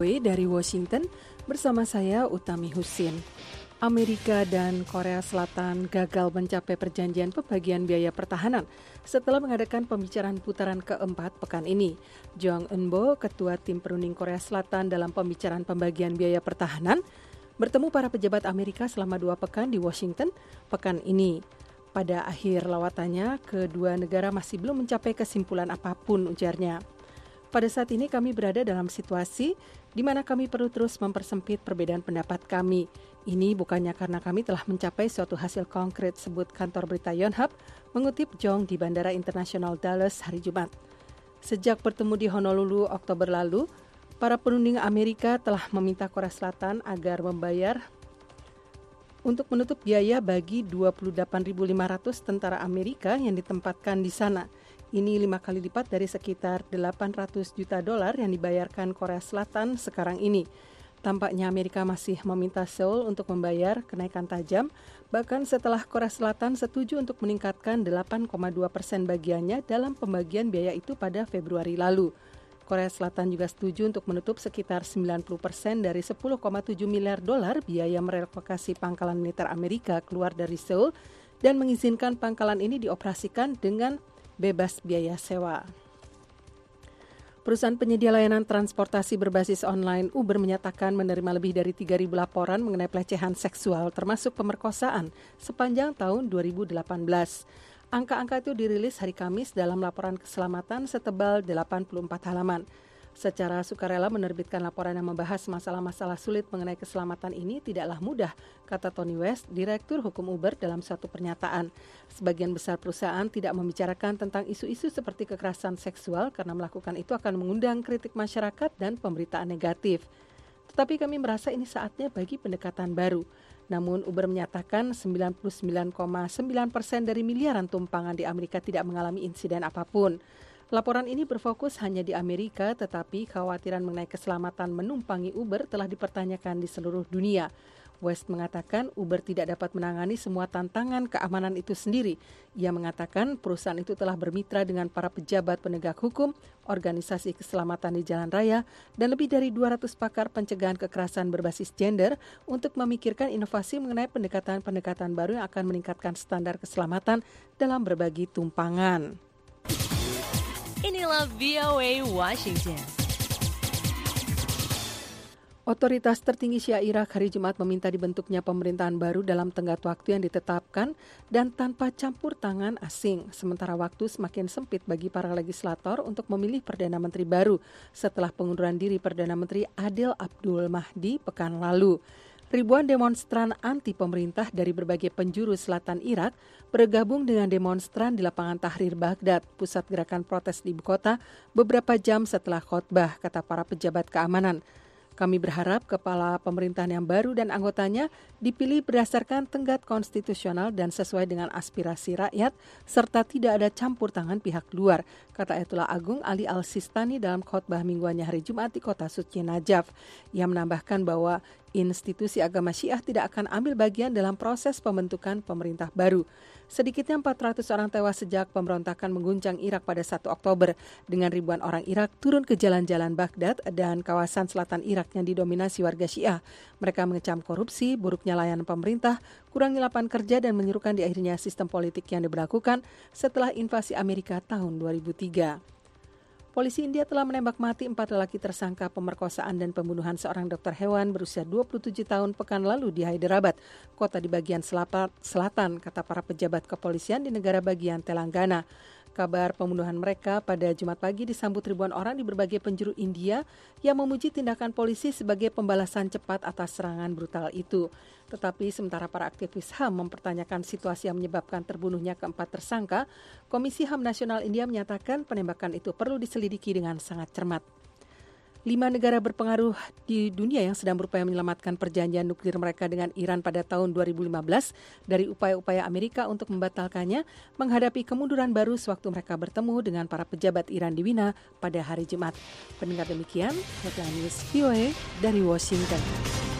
Dari Washington, bersama saya Utami Husin. Amerika dan Korea Selatan gagal mencapai perjanjian pembagian biaya pertahanan setelah mengadakan pembicaraan putaran keempat pekan ini. Jong Eun-bo, ketua tim perunding Korea Selatan dalam pembicaraan pembagian biaya pertahanan, bertemu para pejabat Amerika selama 2 pekan di Washington pekan ini. Pada akhir lawatannya, kedua negara masih belum mencapai kesimpulan apapun, ujarnya. Pada saat ini kami berada dalam situasi di mana kami perlu terus mempersempit perbedaan pendapat kami. Ini bukannya karena kami telah mencapai suatu hasil konkret, sebut kantor berita Yonhap, mengutip Jong di Bandara Internasional Dallas hari Jumat. Sejak bertemu di Honolulu Oktober lalu, para penunding Amerika telah meminta Korea Selatan agar membayar untuk menutup biaya bagi 28.500 tentara Amerika yang ditempatkan di sana. Ini 5 kali lipat dari sekitar $800 juta yang dibayarkan Korea Selatan sekarang ini. Tampaknya Amerika masih meminta Seoul untuk membayar kenaikan tajam, bahkan setelah Korea Selatan setuju untuk meningkatkan 8,2% bagiannya dalam pembagian biaya itu pada Februari lalu. Korea Selatan juga setuju untuk menutup sekitar 90% dari $10,7 miliar biaya merelokasi pangkalan militer Amerika keluar dari Seoul dan mengizinkan pangkalan ini dioperasikan dengan bebas biaya sewa. Perusahaan penyedia layanan transportasi berbasis online Uber menyatakan menerima lebih dari 3.000 laporan mengenai pelecehan seksual termasuk pemerkosaan sepanjang tahun 2018. Angka-angka itu dirilis hari Kamis dalam laporan keselamatan setebal 84 halaman. Secara sukarela menerbitkan laporan yang membahas masalah-masalah sulit mengenai keselamatan ini tidaklah mudah, kata Tony West, Direktur Hukum Uber dalam suatu pernyataan. Sebagian besar perusahaan tidak membicarakan tentang isu-isu seperti kekerasan seksual karena melakukan itu akan mengundang kritik masyarakat dan pemberitaan negatif. Tetapi kami merasa ini saatnya bagi pendekatan baru. Namun Uber menyatakan 99,9% dari miliaran tumpangan di Amerika tidak mengalami insiden apapun. Laporan ini berfokus hanya di Amerika, tetapi kekhawatiran mengenai keselamatan menumpangi Uber telah dipertanyakan di seluruh dunia. West mengatakan Uber tidak dapat menangani semua tantangan keamanan itu sendiri. Ia mengatakan perusahaan itu telah bermitra dengan para pejabat penegak hukum, organisasi keselamatan di jalan raya, dan lebih dari 200 pakar pencegahan kekerasan berbasis gender untuk memikirkan inovasi mengenai pendekatan-pendekatan baru yang akan meningkatkan standar keselamatan dalam berbagi tumpangan. Inilah VOA Washington. Otoritas tertinggi Syiah Irak hari Jumat meminta dibentuknya pemerintahan baru dalam tenggat waktu yang ditetapkan dan tanpa campur tangan asing. Sementara waktu semakin sempit bagi para legislator untuk memilih Perdana Menteri baru setelah pengunduran diri Perdana Menteri Adil Abdul Mahdi pekan lalu. Ribuan demonstran anti pemerintah dari berbagai penjuru selatan Irak bergabung dengan demonstran di lapangan Tahrir Baghdad, pusat gerakan protes di ibu kota, beberapa jam setelah khotbah, kata para pejabat keamanan. Kami berharap kepala pemerintahan yang baru dan anggotanya dipilih berdasarkan tenggat konstitusional dan sesuai dengan aspirasi rakyat, serta tidak ada campur tangan pihak luar, kata Ayatullah Agung Ali Al-Sistani dalam khotbah mingguannya hari Jumat di kota suci Najaf. Ia menambahkan bahwa institusi agama Syiah tidak akan ambil bagian dalam proses pembentukan pemerintah baru. Sedikitnya 400 orang tewas sejak pemberontakan mengguncang Irak pada 1 Oktober dengan ribuan orang Irak turun ke jalan-jalan Baghdad dan kawasan selatan Irak yang didominasi warga Syiah. Mereka mengecam korupsi, buruknya layanan pemerintah, kurangnya lapangan kerja dan menyerukan di akhirnya sistem politik yang diberlakukan setelah invasi Amerika tahun 2003. Polisi India telah menembak mati 4 lelaki tersangka pemerkosaan dan pembunuhan seorang dokter hewan berusia 27 tahun pekan lalu di Hyderabad, kota di bagian selatan, kata para pejabat kepolisian di negara bagian Telangana. Kabar pembunuhan mereka pada Jumat pagi disambut ribuan orang di berbagai penjuru India yang memuji tindakan polisi sebagai pembalasan cepat atas serangan brutal itu. Tetapi sementara para aktivis HAM mempertanyakan situasi yang menyebabkan terbunuhnya keempat tersangka, Komisi HAM Nasional India menyatakan penembakan itu perlu diselidiki dengan sangat cermat. 5 negara berpengaruh di dunia yang sedang berupaya menyelamatkan perjanjian nuklir mereka dengan Iran pada tahun 2015 dari upaya-upaya Amerika untuk membatalkannya menghadapi kemunduran baru sewaktu mereka bertemu dengan para pejabat Iran di Wina pada hari Jumat. Pendengar demikian, Headline News VOA dari Washington.